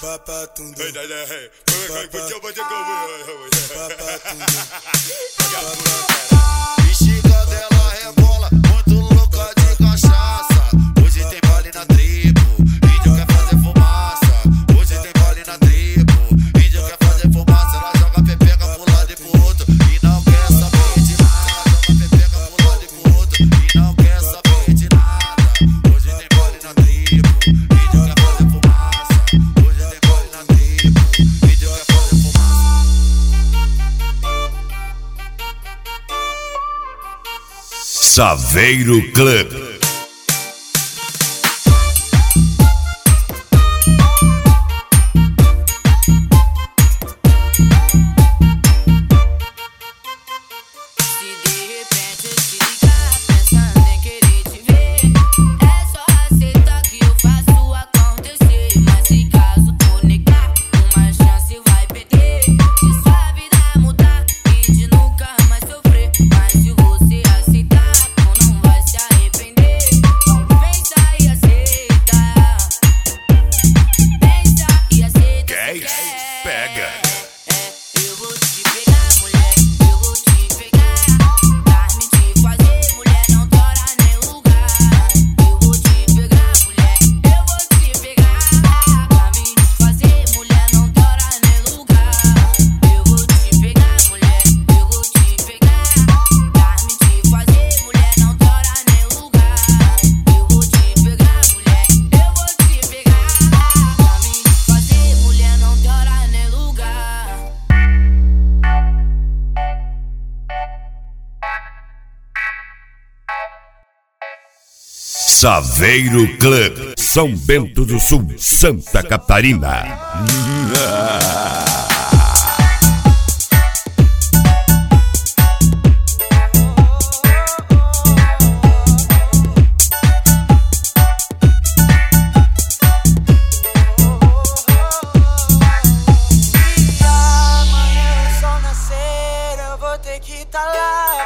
Bexiga dela rebola, muito louca de cachaça. Hoje tem baile na tribo, índio quer fazer fumaça. Hoje tem baile na tribo, índio quer fazer fumaça. Ela joga pepeca pro lado e pro outro e não quer saber de nada. Joga pepeca pro lado e pro outro e não quer saber de nada. Hoje tem baile na tribo, índio quer fazer fumaça. Hoje tem baile na tribo, índio quer fazer fumaça. Saveiro Club. Pega. Eu vou te pegar, mulher, eu vou te pegar. Carne de fazer, mulher, não tora nem lugar. Eu vou te pegar, mulher, eu vou te pegar. Carne de fazer, mulher, não tora nem lugar. Eu vou te pegar, mulher, eu vou te pegar. Carne de fazer, mulher, não tora nem lugar. Eu vou te pegar, mulher, eu vou te pegar. Carne de fazer, mulher, não tora nem lugar. Saveiro Club, São Bento do Sul, Santa Catarina. Amanhã o sol nascer, eu vou ter que tá lá,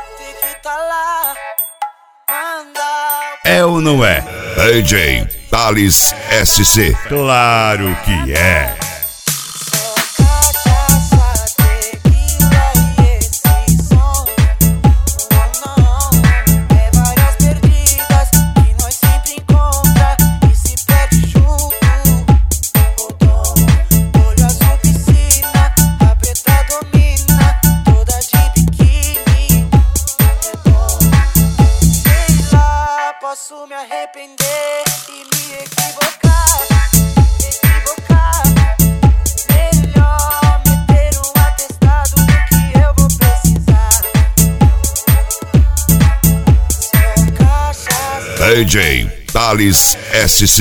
manda. É ou não é? DJ Thales SC. Claro que é. Só cachaça, tequila e esse som. Não, é várias perdidas que nós sempre encontra e se perde junto. Olho azul piscina, a preta domina, toda de biquíni. É bom, sei lá, posso me arrepender e me equivocar. Melhor meter um atestado do que eu vou precisar. Só cachaça. DJ Thales SC.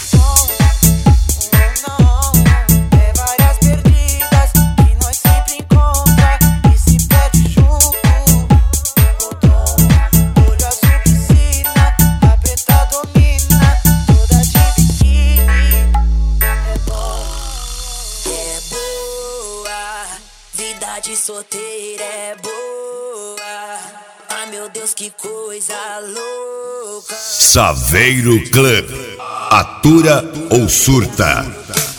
É várias perdidas que nós sempre encontra e se perde junto. Olho azul piscina, a preta domina, toda de biquíni. É bom. É boa, vida de solteira é boa. Ai meu Deus, que coisa louca. Saveiro Club. Atura ou surta?